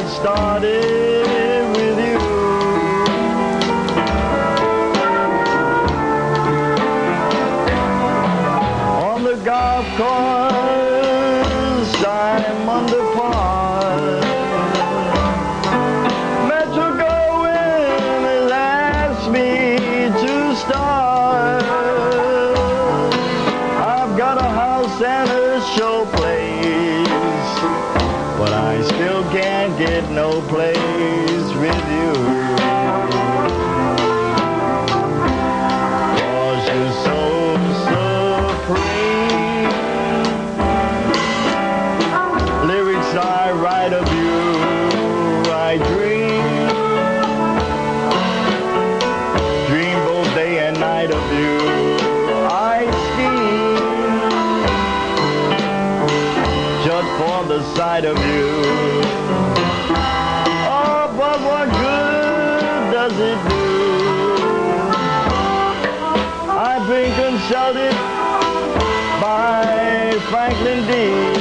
get started with you. On the golf course, I'm under par. Metro Goldwyn has asked me to start. I've got a house and a show place, but I still can't get no place with you. 'Cause you're so supreme. Lyrics I write of you, I dream both day and night of you. I scheme just for the sight of you. Oh, but what good does it do? I've been consulted by Franklin D.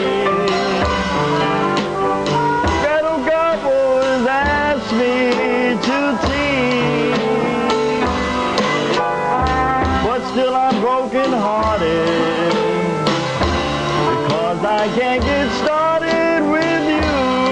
Federal Gobble has asked me to teach, but still I'm broken hearted because I can't get started with you.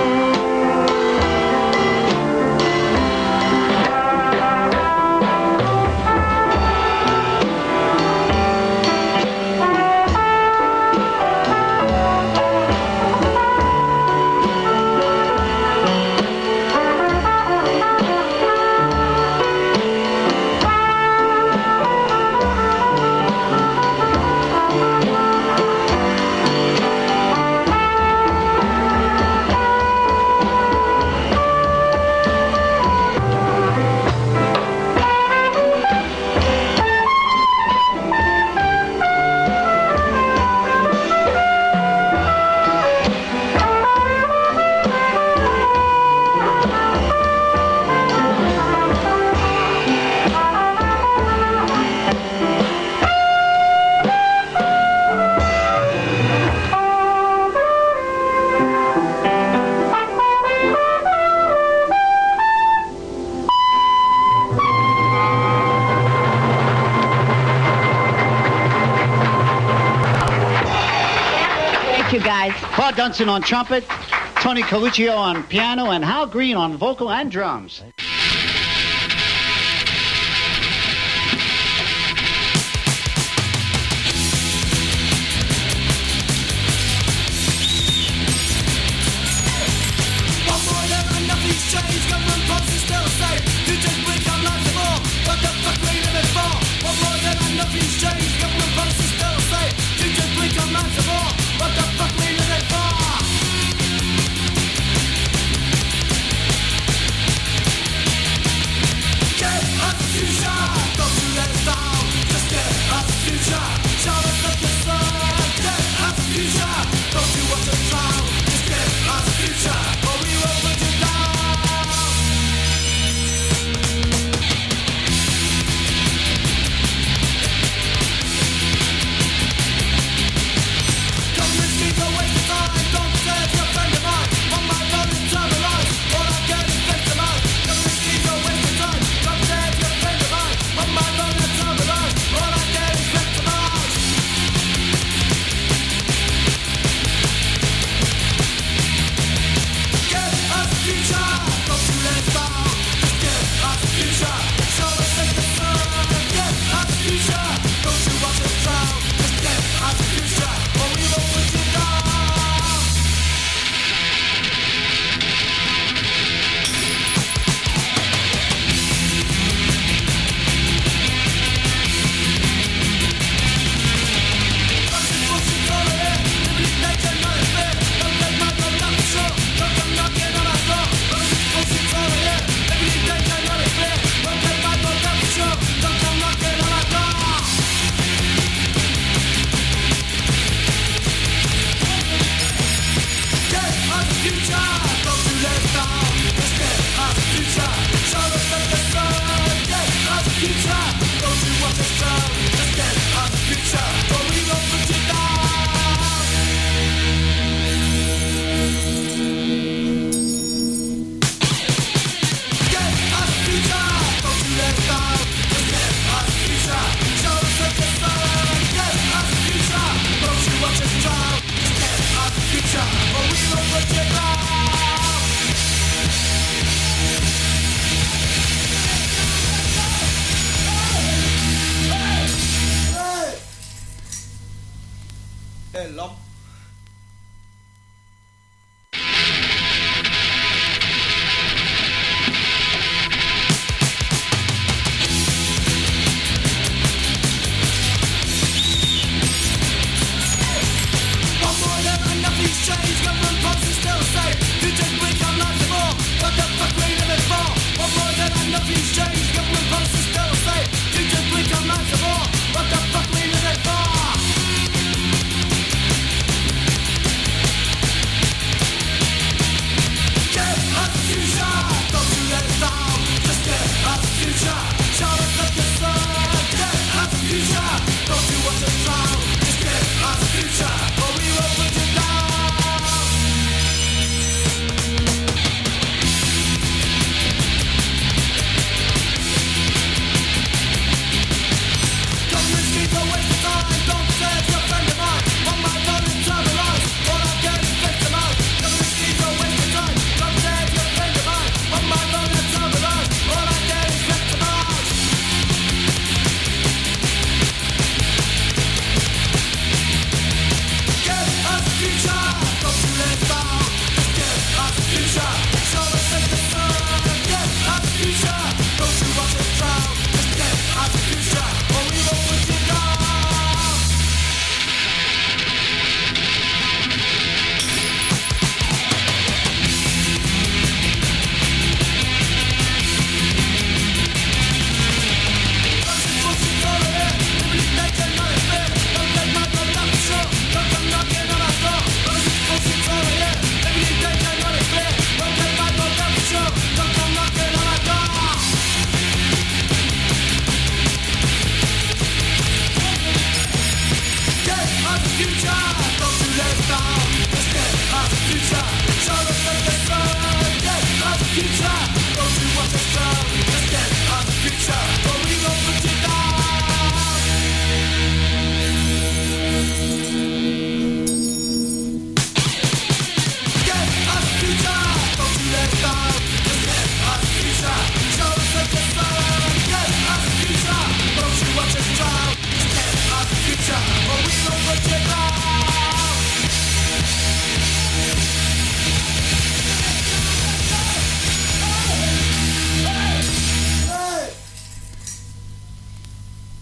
You guys. Paul Dunson on trumpet, Tony Coluccio on piano, and Hal Green on vocal and drums.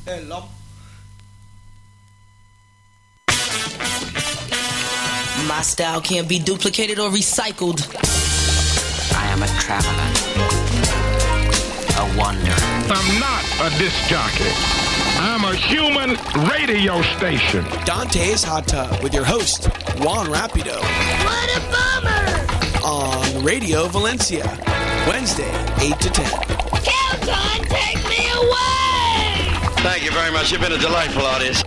Hello. My style can't be duplicated or recycled. I am a traveler, a wanderer. I'm not a disc jockey. I'm a human radio station. Dante's Hot Tub with your host, Juan Rapido. What a bummer! On Radio Valencia, Wednesday, 8 to 10. Kelton, take me away! Thank you very much. You've been a delightful audience.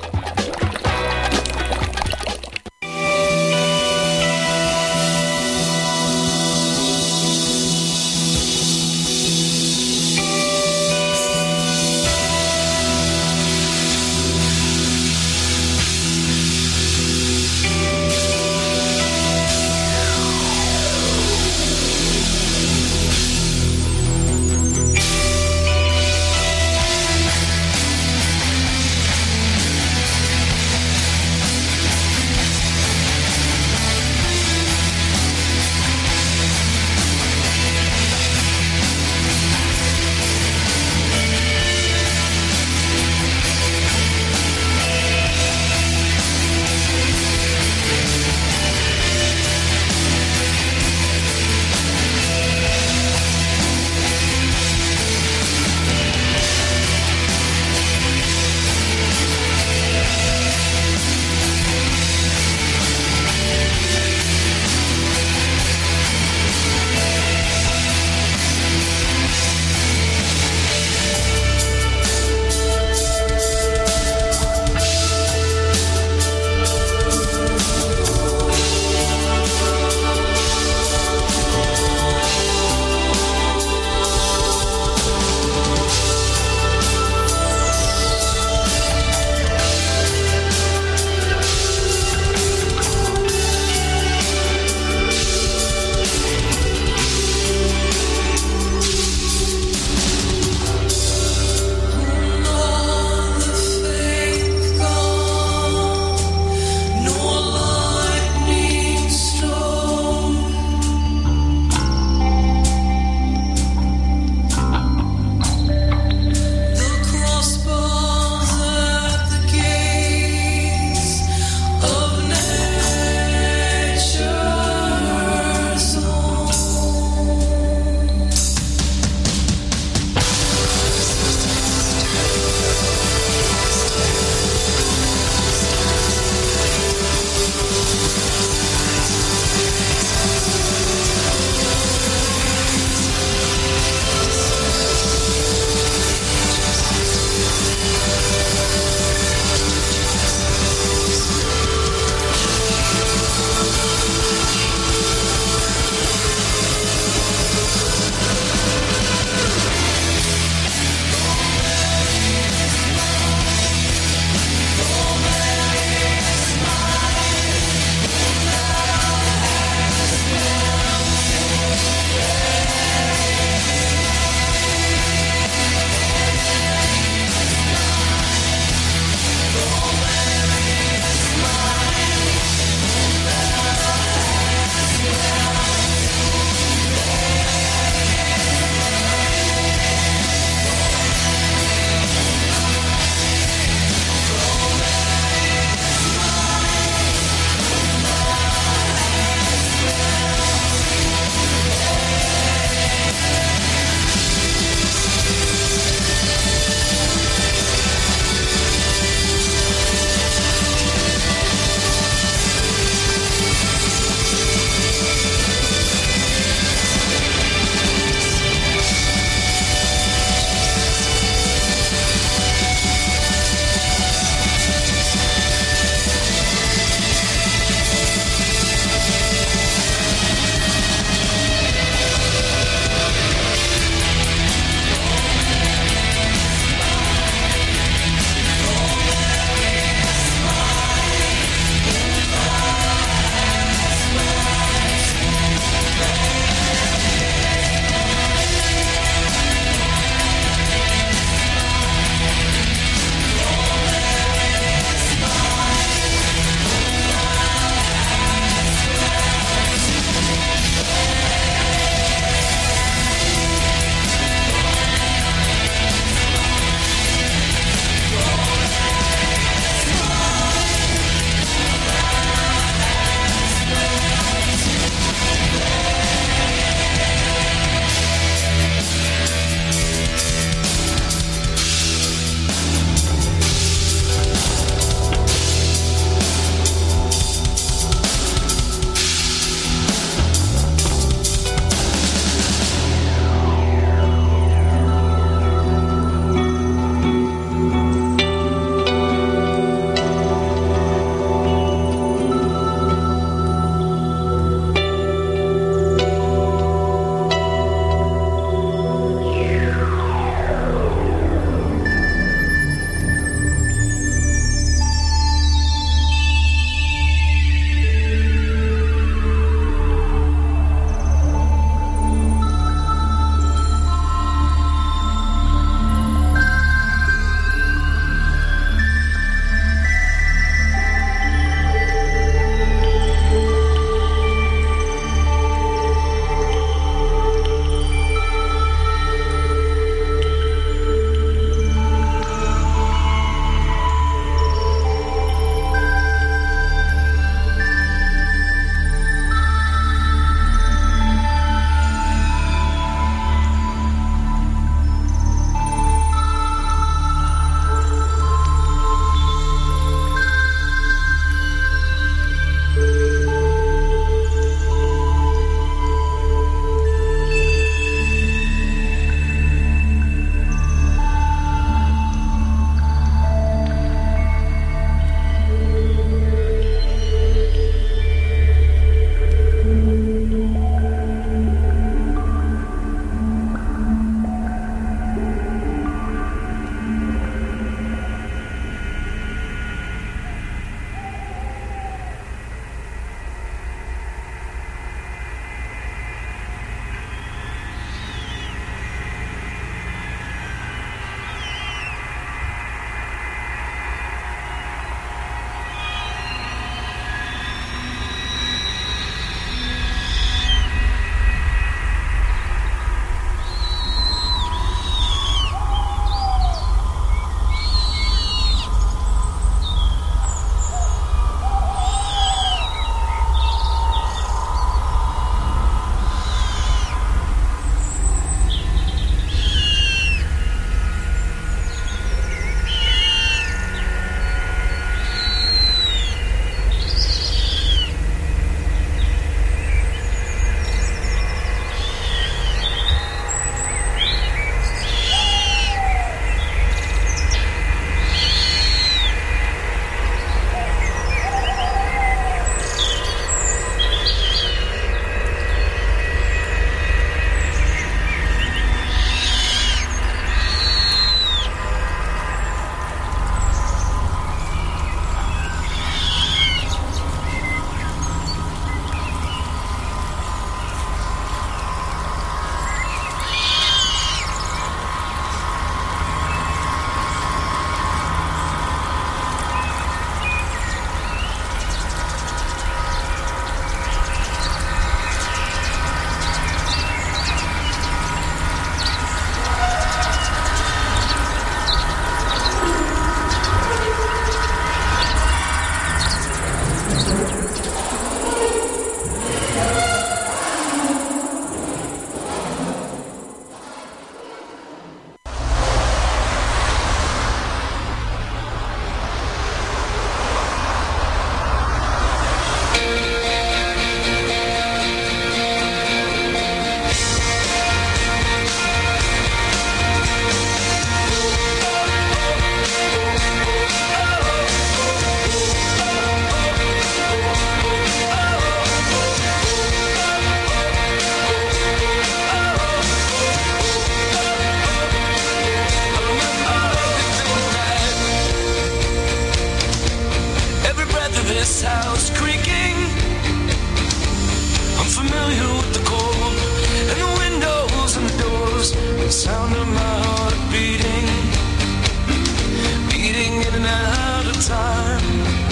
sound of my heart beating, beating in and out of time.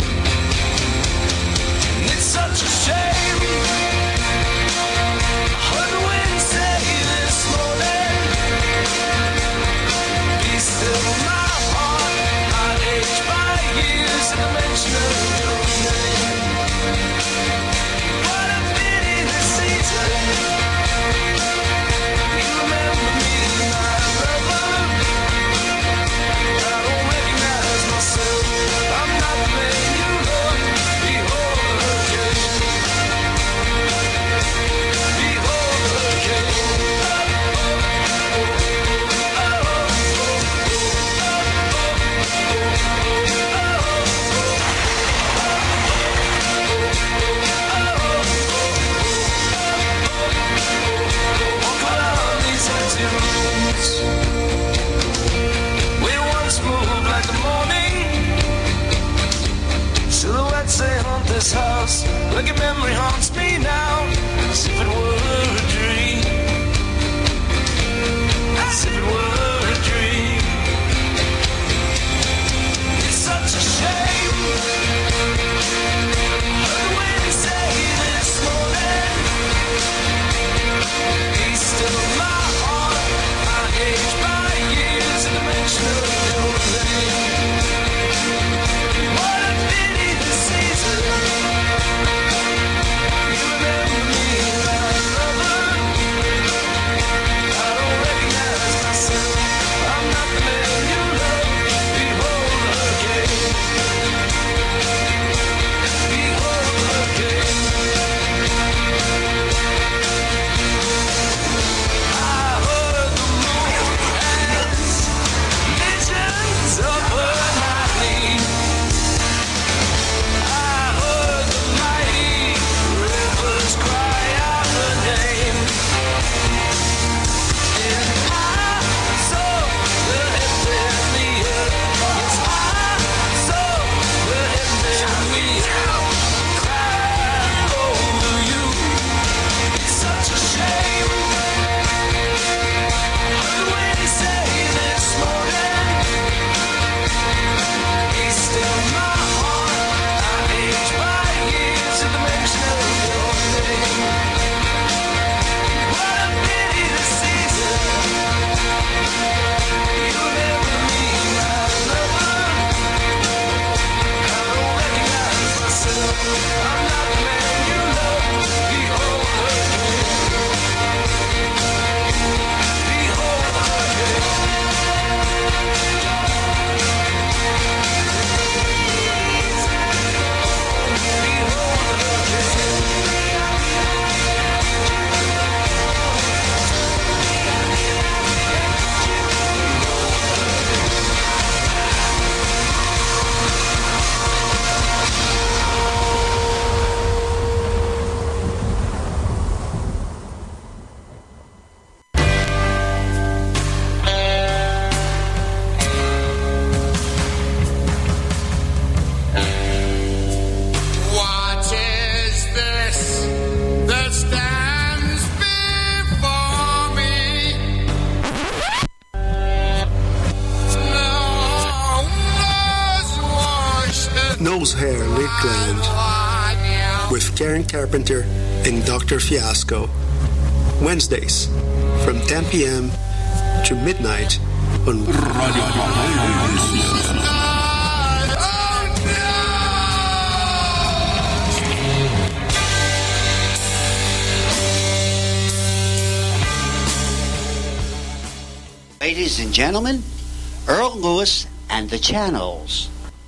And it's such a shame. I heard the wind say this morning, be still my heart, I age by years in the mention of your name. What a pity this season. You remember me, my brother. I don't recognize myself. I'm not the man you love. Behold the hurricane. Behold the hurricane. Walk around these empty rooms. We once moved like the morning. Silhouettes, they haunt this house. Like a memory haunts me now. As if it were a dream. As if it were a dream. It's such a shame. Heard the wind say this morning, be still my heart, I age by years in the mention of your name. What a pity this season. You remember me, my brother. I don't recognize myself. I'm not the man you love. Behold the hurricane. Behold the hurricane. I heard the moon has visions of her nightly. I heard the mighty rivers cry out her name. And I saw the heaven in the earth. Yes, I saw the heaven in the earth cry over you. It's such a shame. Heard the wind say this morning, be still my heart, I age by years in the mention of your name. What a pity this season. You remember me, my brother. I don't recognize myself. I'm not the man you love. Behold the hurricane. Behold the hurricane. What is this that stands before me? Nose Hair Lakeland with Karen Carpenter and Dr. Fiasco. Wednesdays from 10 p.m. to midnight on Radio Valencia. Ladies and gentlemen, Earl Lewis and the Channels.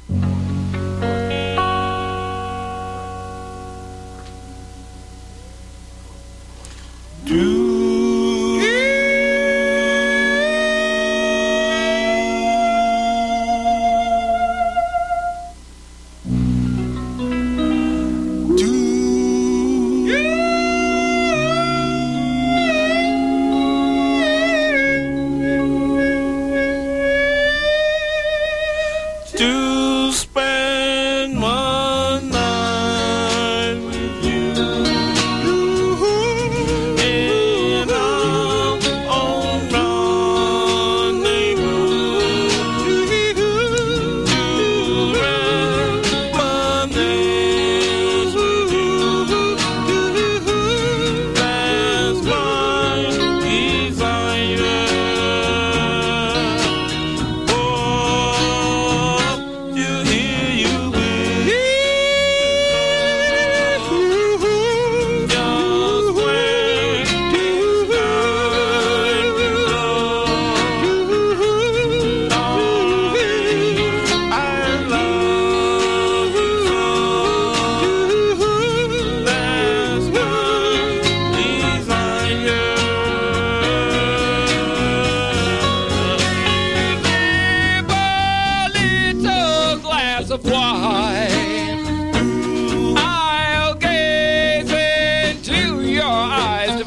To spend one night with you.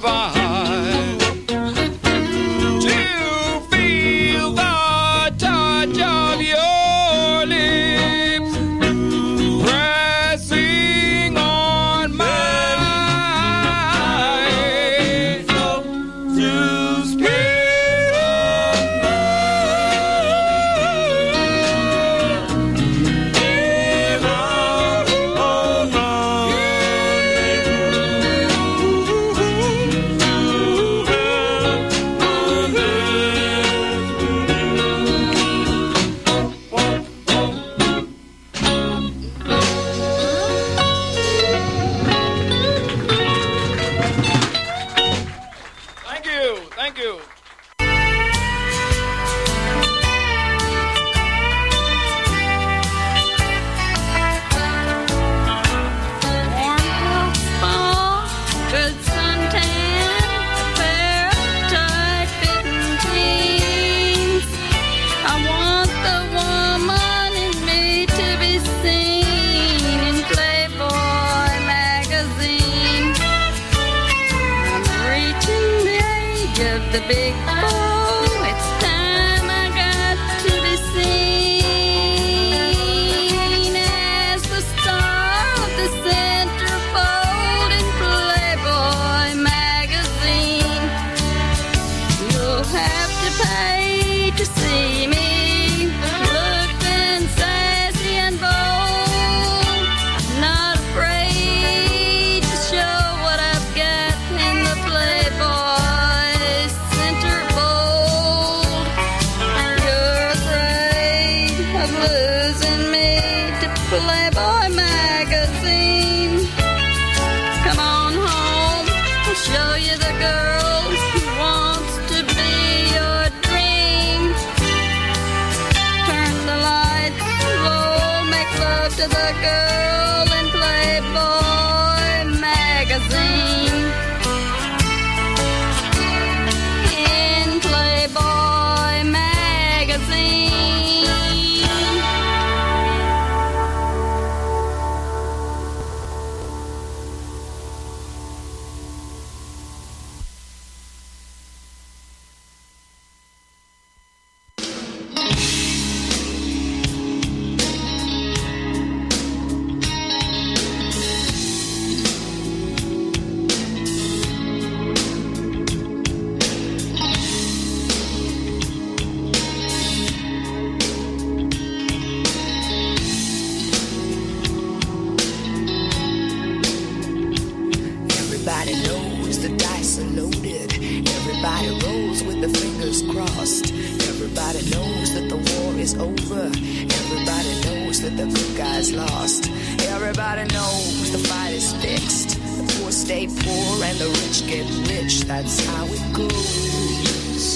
survive. To feel the touch of your lips pressing on mine. To speak Thank you. Good suntan, a pair of tight-fitting jeans. I want the woman in me to be seen in Playboy magazine. I'm reaching the age of the big boy. It's time I got to be seen as the star of the centerfold in Playboy magazine. You'll have to pay to see me looking sassy and bold. Not afraid to show what I've got in the Playboy centerfold. You're afraid of losing me to Playboy magazine. Come on home, I'll show you the girl who wants to be your dream. Turn the lights low, make love to the girl in Playboy magazine. In Playboy magazine. Everybody knows the dice are loaded. Everybody rolls with the fingers crossed. Everybody knows that the war is over. Everybody knows that the good guy's lost. Everybody knows the fight is fixed. The poor stay poor and the rich get rich. That's how it goes.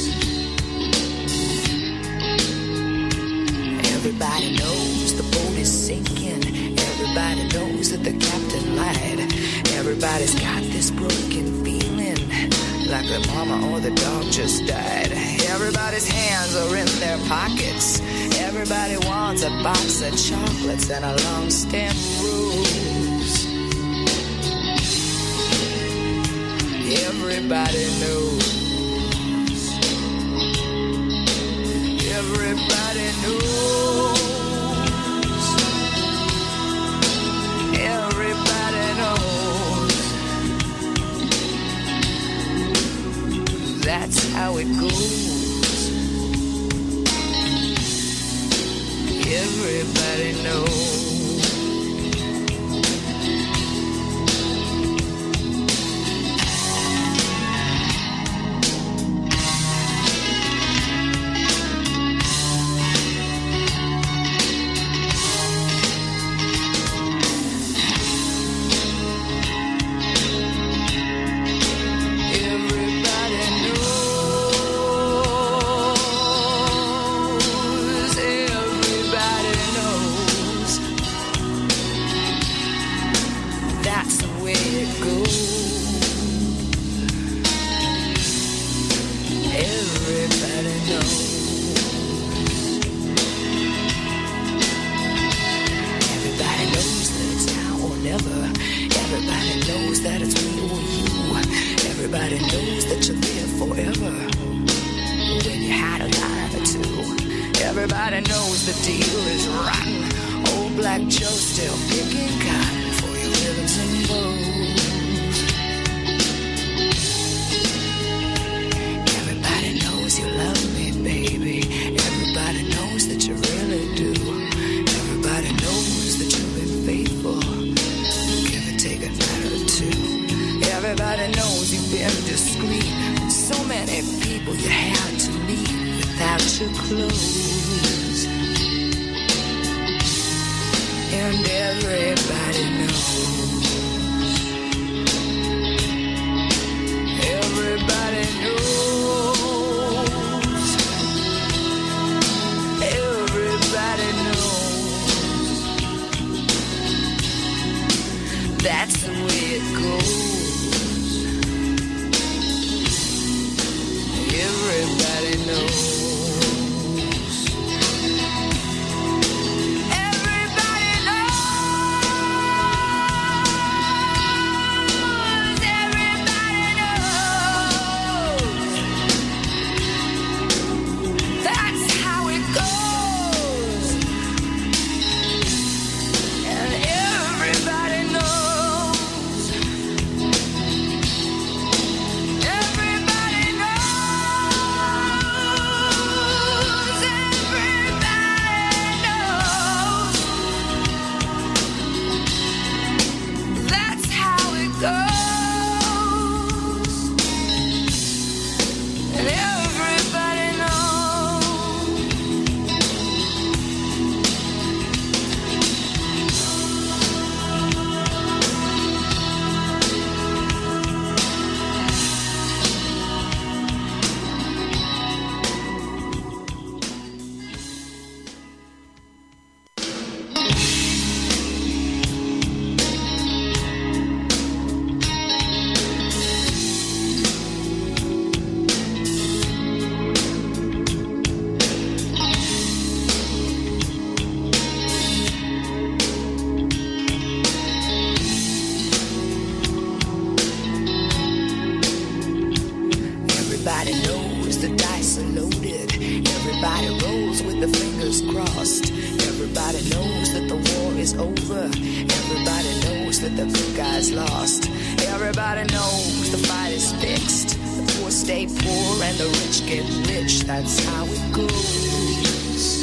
Everybody knows the boat is sinking. Everybody knows that the captain lied. Everybody's got this broken feeling, like their mama or the dog just died. Everybody's hands are in their pockets. Everybody wants a box of chocolates and a long stem rose. Everybody knows. Everybody knows. Everybody knows. That's how it goes. Everybody knows. Everybody knows that you live forever when you had a line or two. Everybody knows the deal is rotten. Old Black Joe still picking cotton for your ribbons and bows. Everybody knows you love me, baby. Everybody knows that you really do. Everybody knows that you've been faithful. Give and take a night or two. Everybody knows you've been discreet. So many people you had to meet without your clothes. And everybody knows. Everybody knows. Everybody knows. That's the way it goes. Everybody knows. Everybody knows. Everybody knows. That's how it goes. And everybody knows. Everybody knows. Everybody knows. That's how it goes. And everybody knows. Everybody knows the dice are loaded. Everybody rolls with the fingers crossed. Everybody knows that the war is over. Everybody knows that the good guy's lost. Everybody knows the fight is fixed. The poor stay poor and the rich get rich. That's how it goes.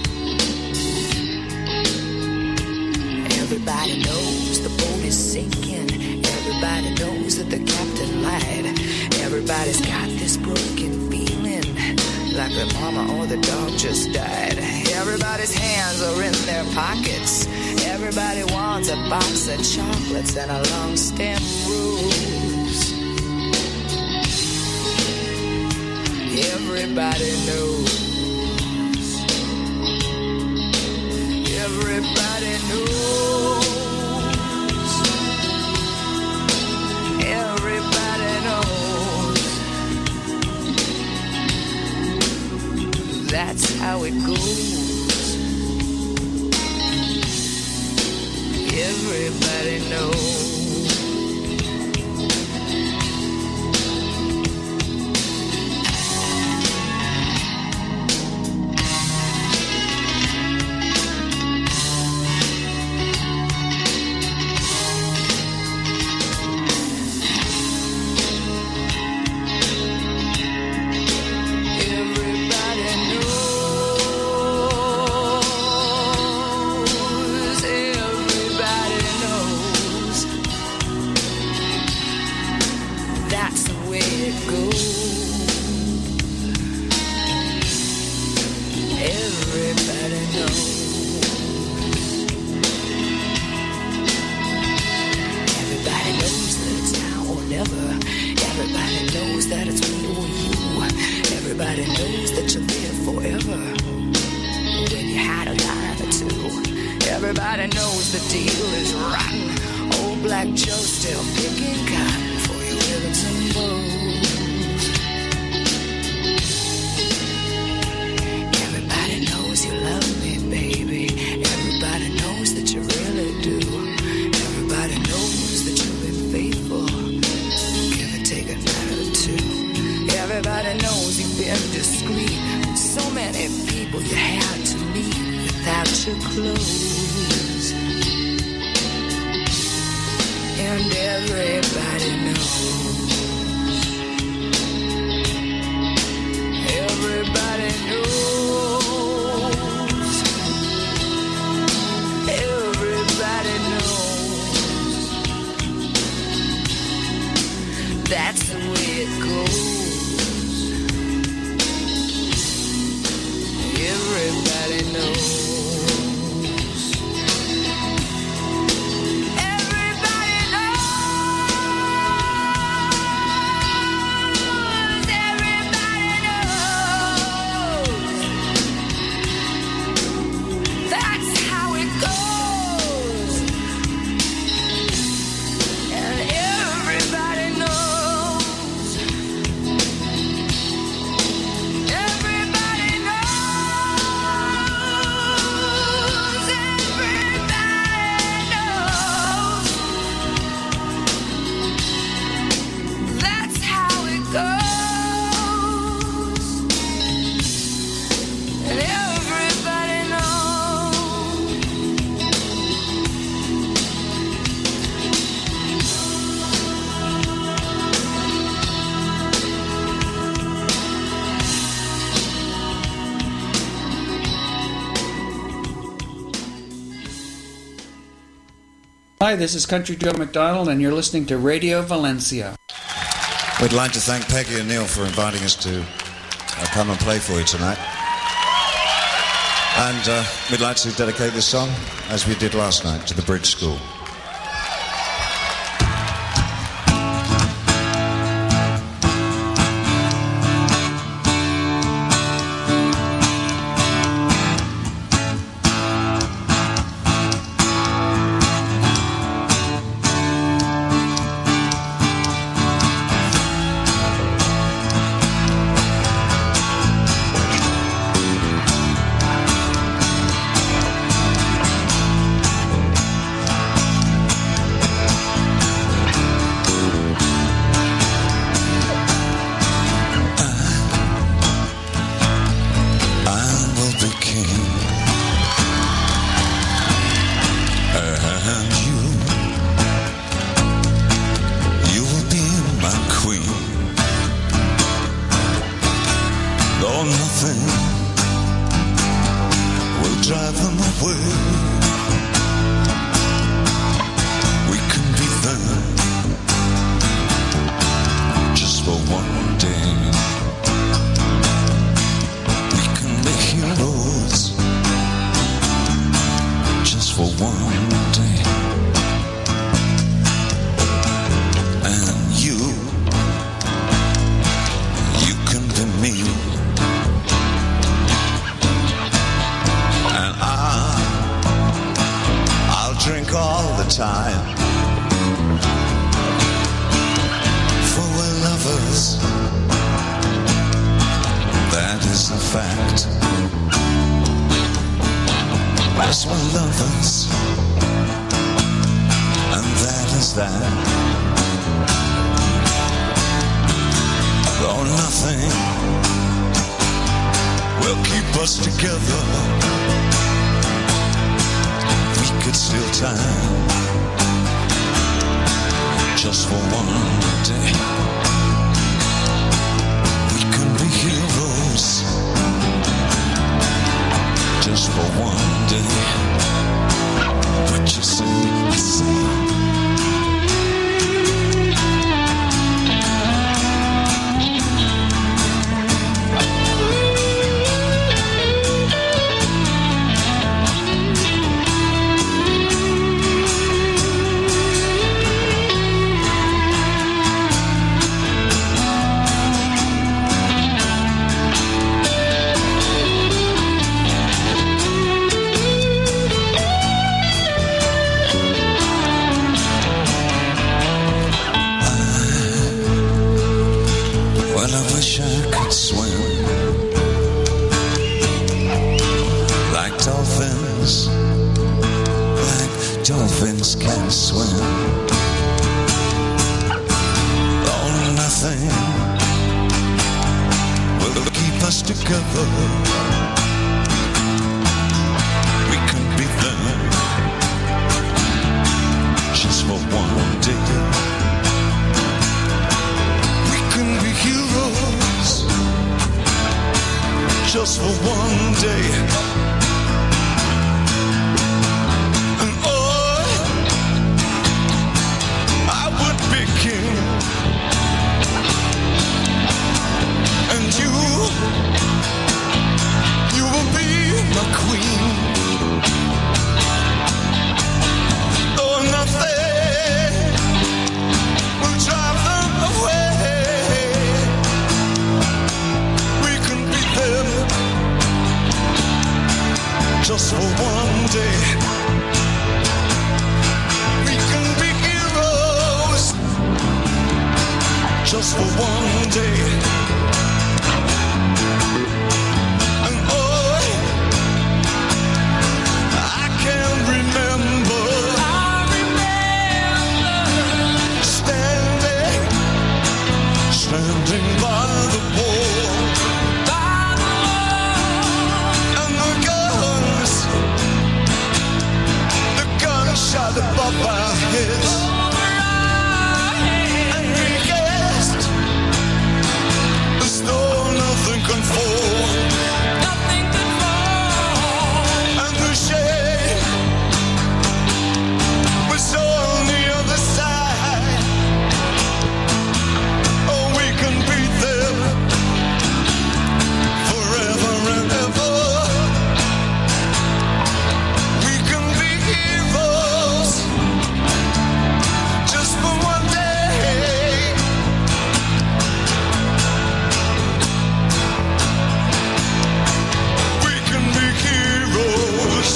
Everybody knows the boat is sinking. Everybody knows that the captain lied. Everybody's got this broken feeling, like their mama or the dog just died. Everybody's hands are in their pockets. Everybody wants a box of chocolates and a long stem rose. Everybody knows. Everybody knows. Everybody knows. That's how it goes. Everybody knows. Everybody knows that you live forever when you had a line or two. Everybody knows the deal is rotten. Old Black Joe still picking cotton for your ribbons and bows. Everybody knows you love me, baby. Everybody knows that you really do. Everybody knows that you've been faithful. Give and take a night or Everybody knows you've been discreet. So many people you had to meet without your clothes. And everybody knows. Everybody knows. Everybody knows. That's the way it goes. Everybody knows. Hi, this is Country Joe McDonald, and you're listening to Radio Valencia. We'd like to thank Peggy and Neil for inviting us to come and play for you tonight. And we'd like to dedicate this song, as we did last night, to the Bridge School. us together. We can be them just for one day. We can be heroes just for one day. And I would be king. And you will be my queen. Oh, nothing will drive them away. We can beat them just for one day. We can be heroes just for one day. Standing by the wall, and the guns shot above our heads, and we guessed as though nothing can fall, and the shade was on the other side. Forever and ever, we can be heroes just for one day. We can be heroes.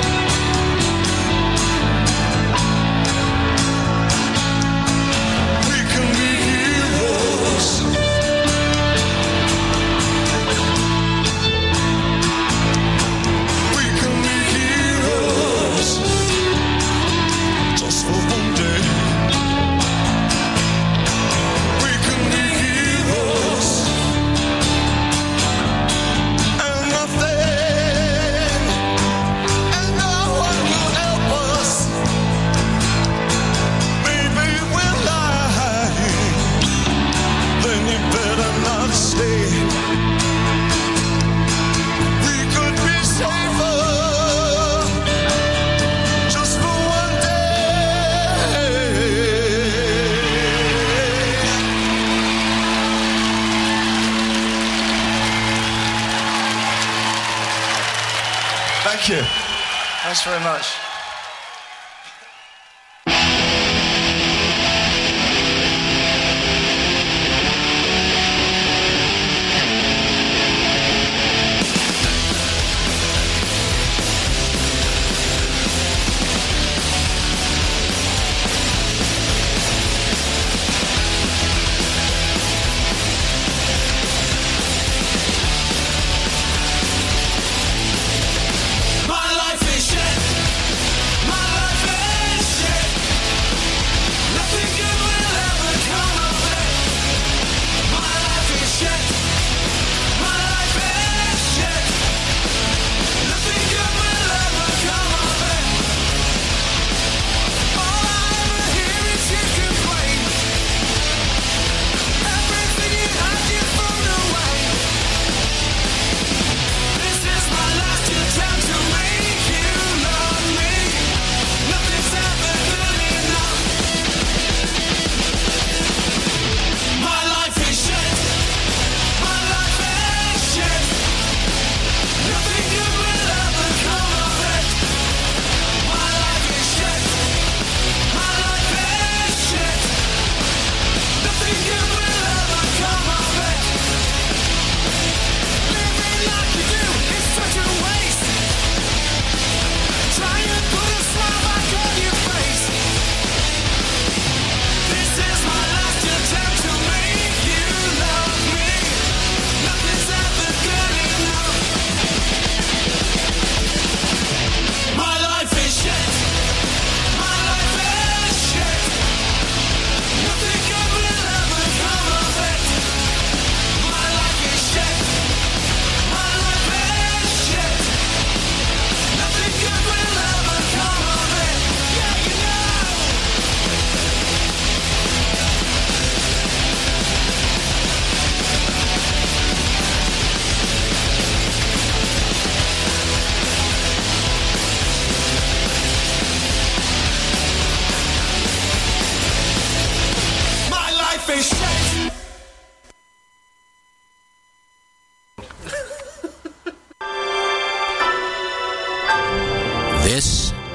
We can be heroes. Just for one day, we can be heroes, and nothing and no one will help us. Maybe we're lying, then you better not stay. We could be safer. Thank you. Thanks very much. My life is shit.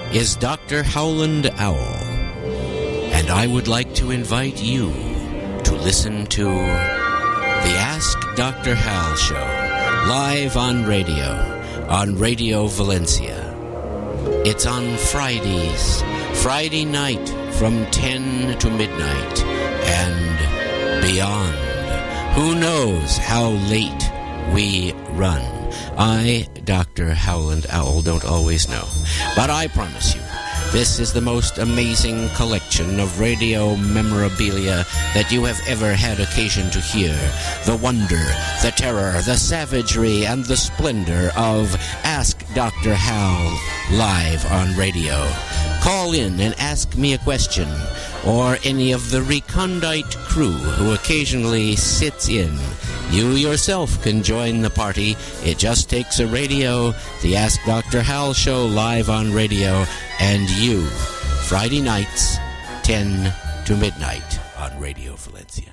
is Dr. Howland Owl, and I would like to invite you to listen to the Ask Dr. Hal show, live on Radio Valencia. It's on Fridays, Friday night from 10 to midnight and beyond. Who knows how late we run? I, Dr. Howland Owl, don't always know. But I promise you, this is the most amazing collection of radio memorabilia that you have ever had occasion to hear. The wonder, the terror, the savagery, and the splendor of Ask Dr. Hal live on radio. Call in and ask me a question, or any of the recondite crew who occasionally sits in. You yourself can join the party. It just takes a radio, the Ask Dr. Hal show live on radio, and you. Friday nights, 10 to midnight on Radio Valencia.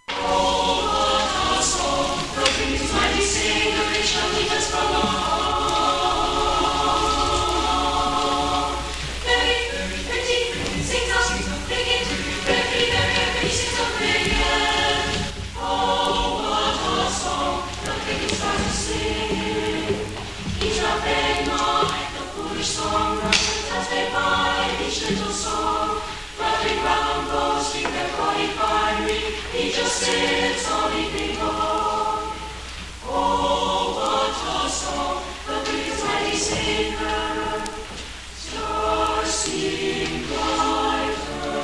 He just sits all evening long. Oh, what a song, the breeze mighty singer. Stars sing brighter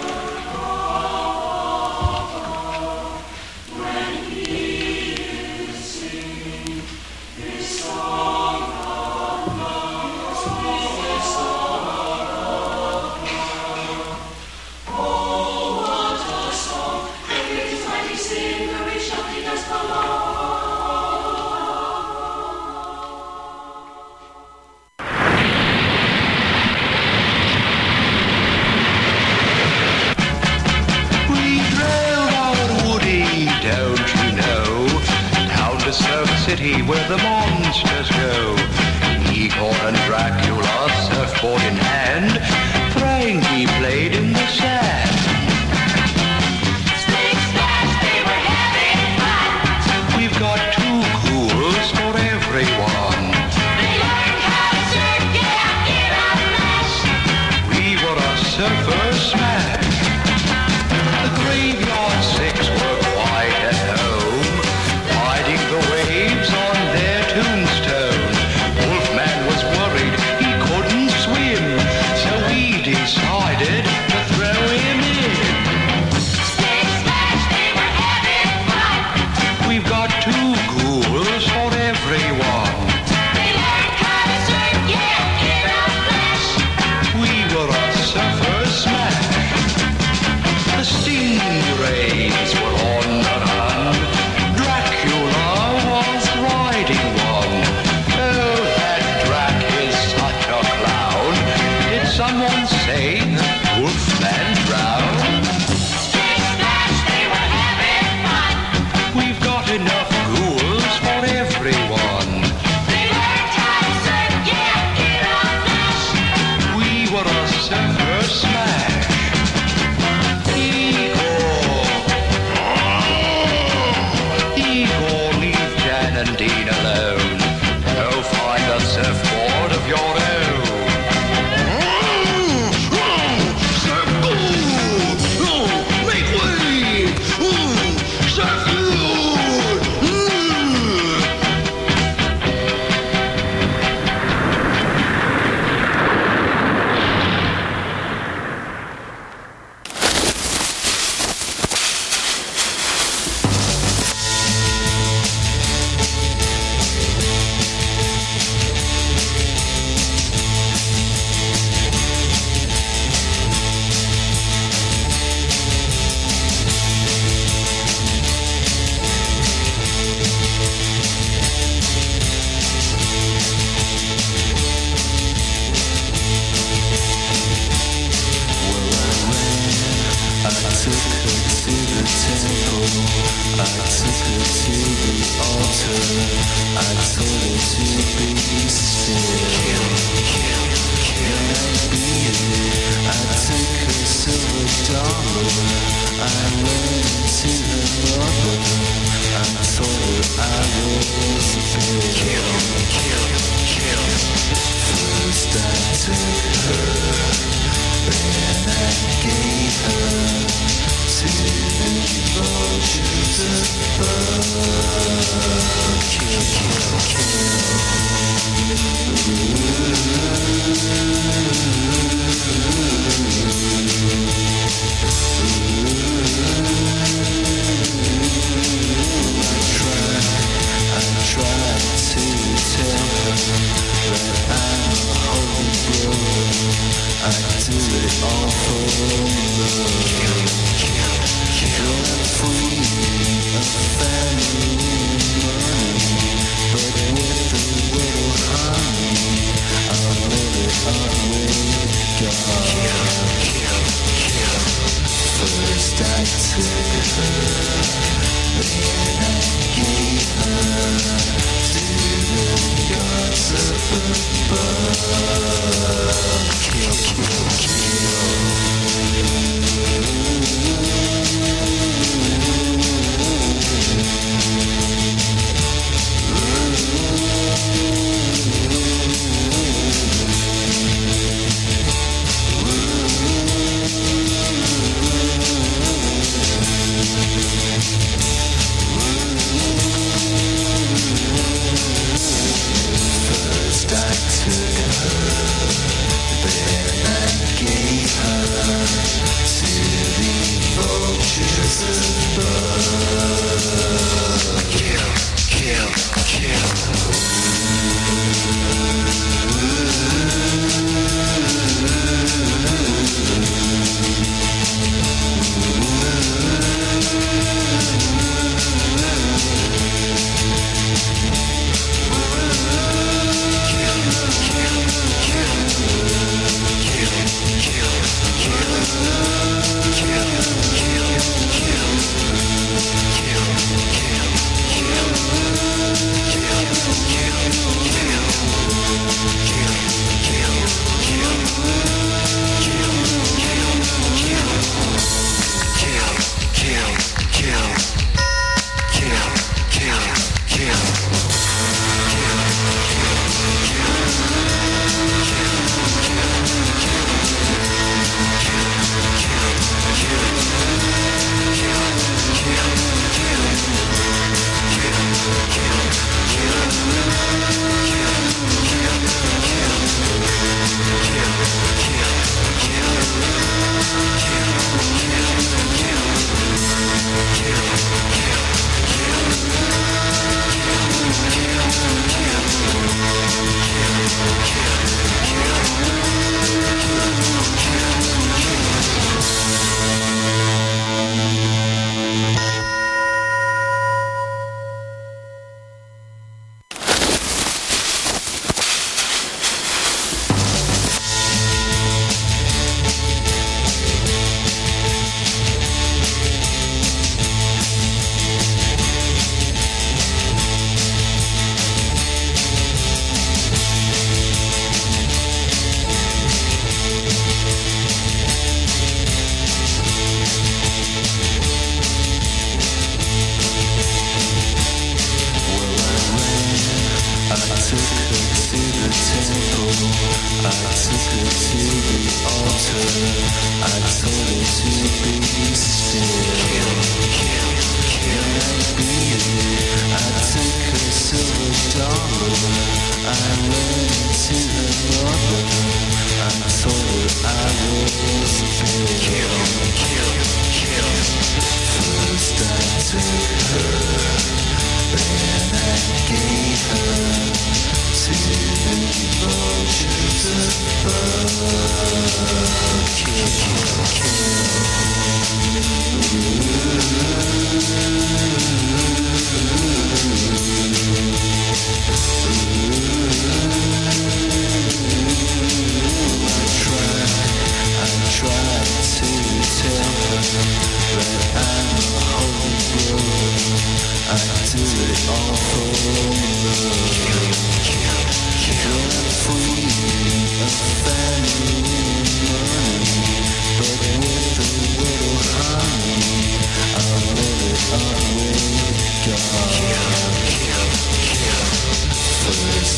when he is singing his song of love, his song of love. Oh, what a song, singer, we shall lead us along. We drove out Woody, don't you know? Down to Surf City where the monsters go. Igor and Dracula, surfboard in hand, Frankie played in the sand. We've got two cools for everyone. They learned how to surf, get out of mesh. We were a surfer smash. The Graveyard Six were quite at home, riding the waves on their tombstone. Wolfman was worried he couldn't swim, so we decided to throw him in. We've got two ghouls for everyone. They learned how to surf, get out flash. We were a surfer smash. The stingrays were on the run. Dracula was riding one. Oh, that Drac is such a clown. Did someone say Wolfman drowned? We've got enough ghouls for everyone. They learned how to surf, get out flash. We were a surfer smash. Igor, leave Jan and Dean alone. Go find a surfboard of your own. Surfboard! Make way! Surfboard! Can I be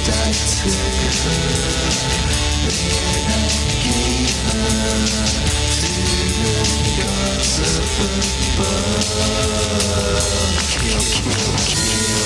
I took her, then I gave her to the gods up above. Kill, kill, kill.